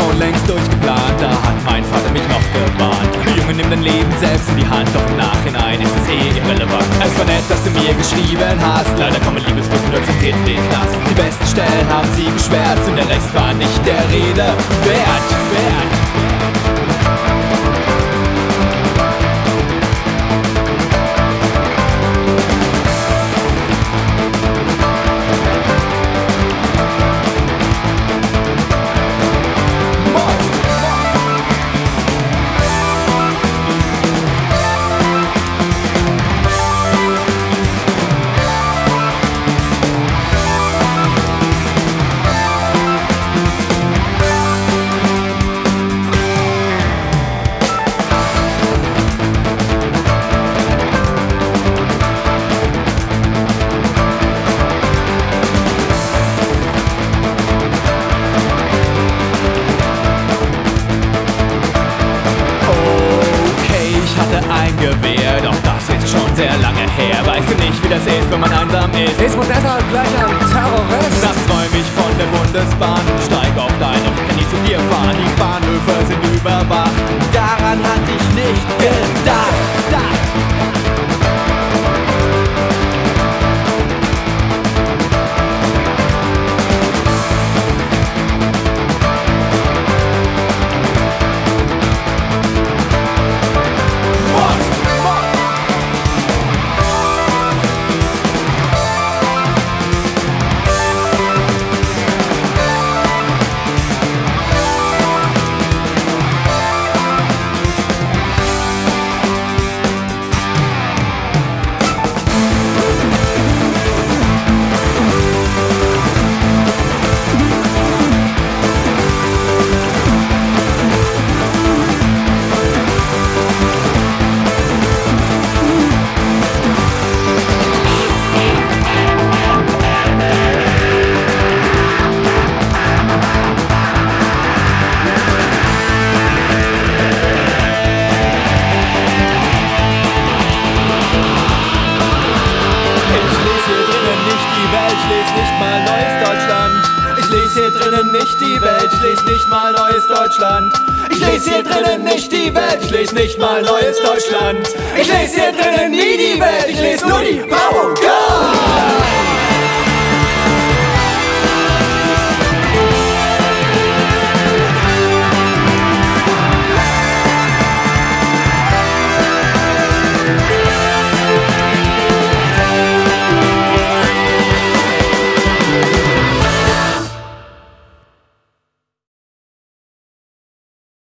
schon längst durchgeplant, da hat mein Vater mich noch gewarnt. Junge, nimm dein Leben selbst in die Hand, doch im Nachhinein ist es irrelevant. Es war nett, dass du mir geschrieben hast, leider kommen Liebesbriefe nur zum 10. Knast. Die besten Stellen haben sie geschwärzt und der Rest war nicht der Rede wert. Ein Gewehr, doch das ist schon sehr lange her. Weißt du nicht, wie das ist, wenn man einsam ist? Ist man deshalb gleich ein Terrorist? Nachts träum ich von der Bundesbahn, steig auf dein und kann nie zu dir fahren. Die Bahnhöfe sind überwacht, daran hatte ich nicht gedacht. Nicht die Welt, ich lese nicht mal Neues Deutschland. Ich lese hier drinnen nicht die Welt, ich lese nicht mal Neues Deutschland. Ich lese hier drinnen nie die